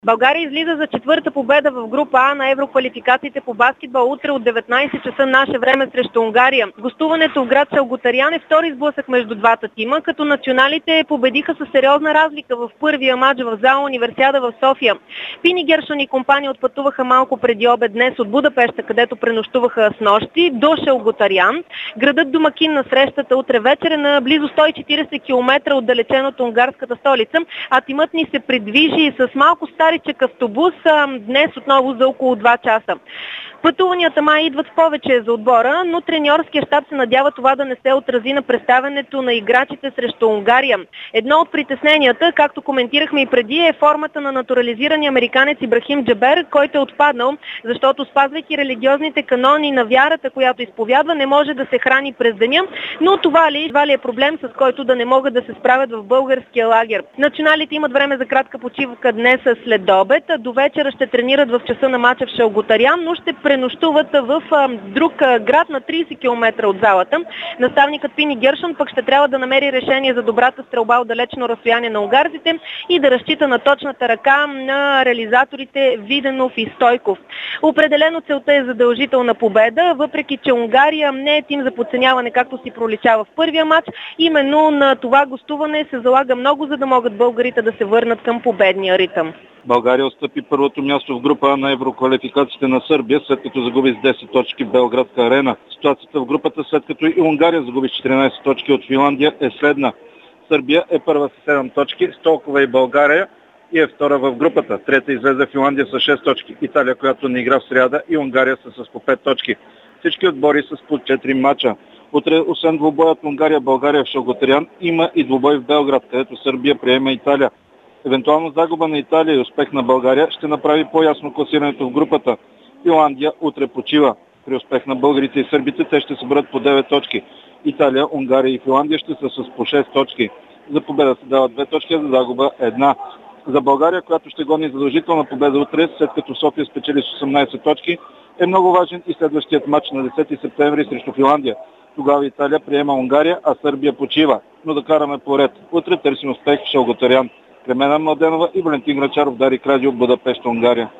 България излиза за четвърта победа в група А на евроквалификациите по баскетбол утре от 19 часа наше време срещу Унгария. Гостуването в град Шалготарян е втори сблъсък между двата тима, като националите победиха със сериозна разлика в първия матч в зала Универсиада в София. Пини Гершон и компания отпътуваха малко преди обед днес от Будапеща, където пренощуваха снощи, до Шалготарян. Градът домакин на срещата утре вечер е на близо 140 км отдалечен от унгарската столица, а тимът ни се придвижи с малко старичък автобус днес отново за около 2 часа. Пътуванията май идват повече за отбора, но треньорския щаб се надява това да не се отрази на представянето на играчите срещу Унгария. Едно от притесненията, както коментирахме и преди, е формата на натурализирания американец Ибрахим Джабер, който е отпаднал, защото спазвайки религиозните канони на вярата, която изповядва, не може да се храни през деня, но това ли е проблем, с който да не могат да се справят в българския лагер. Националите имат време за кратка почивка днес след обед. До вечера ще тренират в часа на мача в Шалготарян, но ще пренощуват в друг град на 30 км от залата. Наставникът Пини Гершон пък ще трябва да намери решение за добрата стрелба от далечно разстояние на унгарците и да разчита на точната ръка на реализаторите Виденов и Стойков. Определено целта е задължителна победа, въпреки че Унгария не е тим за подценяване, както си проличава в първия матч. Именно на това гостуване се залага много, за да могат българите да се върнат към победния ритъм. България отстъпи първото място в група А на евроквалификациите на Сърбия, след като загуби с 10 точки в Белградска арена. Ситуацията в групата, след като и Унгария загуби с 14 точки от Финландия, е следна. Сърбия е първа с 7 точки, с толкова и България, и е втора в групата. Трета излезе Финландия с 6 точки. Италия, която не игра в сряда, и Унгария са с по 5 точки. Всички отбори са с по 4 мача. Утре, освен двубоя от Унгария-България в Шалготарян, има и двубой в Белград, където Сърбия приема Италия. Евентуално загуба на Италия и успех на България ще направи по-ясно класирането в групата. Финландия утре почива. При успех на българите и сърбите те ще съберат по 9 точки. Италия, Унгария и Финландия ще са с по 6 точки. За победа се дават 2 точки, за загуба 1. За България, която ще гони задължителна победа утре, след като София спечели с 18 точки, е много важен и следващият матч на 10 септември срещу Финландия. Тогава Италия приема Унгария, а Сърбия почива. Но да караме поред. Утре търсим успех в Шалготарян. Кремена Младенова и Валентин Грачаров, Дарик Радио, Будапеща, Унгария.